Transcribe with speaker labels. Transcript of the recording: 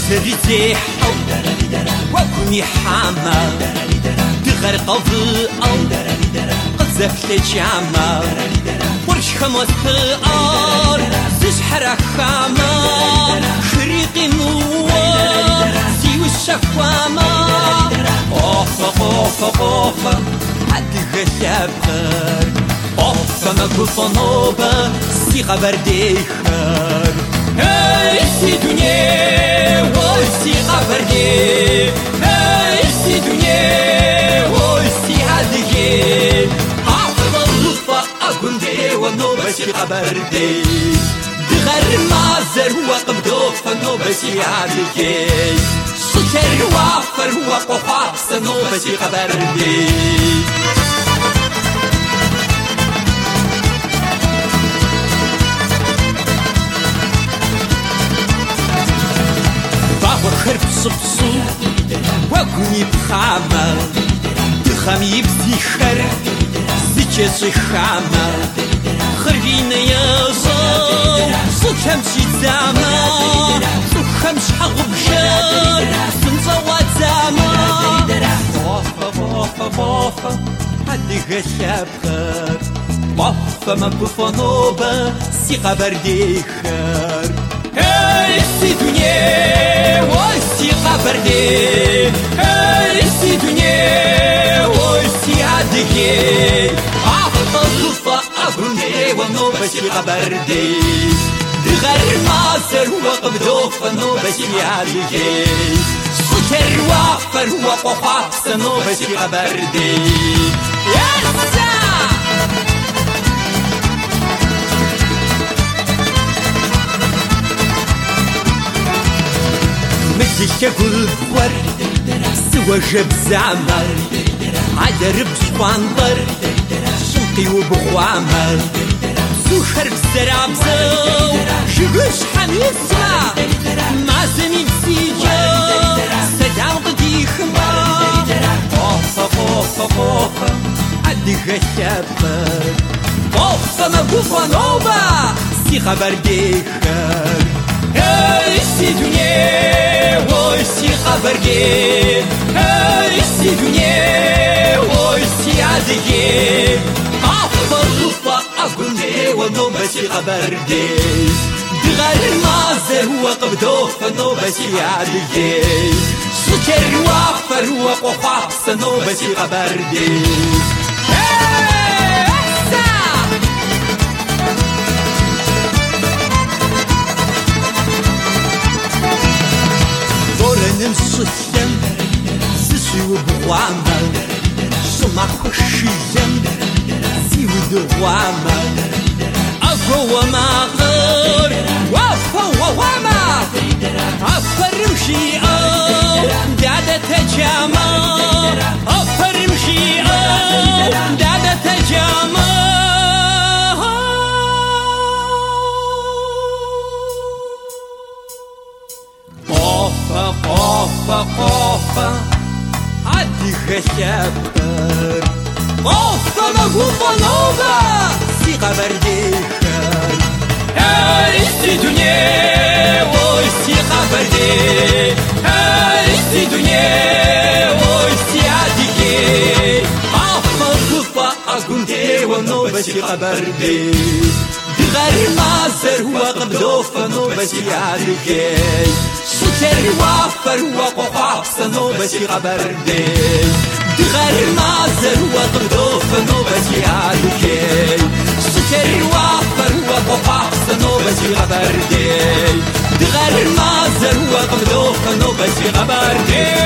Speaker 1: سرزيح وكوني حامة تغرق في الأرض قذفت الجامة ورش خمس في الأرض تسحر خامة شريقي نور سيو الشفامة قوفة قوفة قوفة عدي غشابخر قوفة ما قوفة سي خبر ديخر هاي سي دنيا وسي خبر دي هاي سي دنيا وسي عدي حافظ الوفا أقول دي والنوبة سي خبر دي بغير ما زر هو قبضوف النوبة سي عدي سكر وافر هو قفاص النوبة سي خبر دي خرب صبصو وكوني بخامة تخامي بزي خر زيكي صخامة خربين يازو صوكمشي زاما صوكمش حغب شر سنزوات زاما بوفا بوفا بوفا عدي غشاب خر بوفا ما بوفا نوبة سي خبر دي خر هاي سي دنيا وسي خبر دي هاي سي دنيا وسي عدي عفط الوفا أقول دي والنوبة سي خبر دي غير ما سر وقبضوف النوبة سي عدي سكر وافر وقفاص النوبة سي خبر دي يسا مديك كل بور سوى جب زعمر عدرب سبانطر شنقي وبخوامر سو خرب زراب زو شغش حميسة ما زمي بسيجا سدام قدي خمار قوفة قوفة قوفة عدي غشابر قوفة مقوفة نوبة سي خبر ديخر هاي سي دنيا وسي خبر دي هاي سي دنيا وسي عدي حافظ الوفا أقول دي والنوبة سي خبر دي بغير ما زر وقبضوف النوبة سي عدي سكر وافر وقفاص النوبة سي خبر دي نمسسم سسي وبغوامة سمع خشيزم سيو دغوامة أفو وما غير وافو وواما أفرمشي أو دادة تجامة أفرمشي أو دادة تجامة قوفة قوفة عدي غشابر قوفة مقوفة نوبة سي خبر ديخر هاي سي دنيا وسي خبر دي هاي سي دنيا وسي عدي قوفة قوفة أقول دي والنوبة سي خبر دي غير ما زر وقبضوف النوبة سي عدي سكر وافر وقفاص النوبة سي خبر دي غير ما زر وقبضوف النوبة سي عدي سكر وافر وقفاص النوبة سي خبر دي غير ما زر وقبضوف النوبة سي خبر دي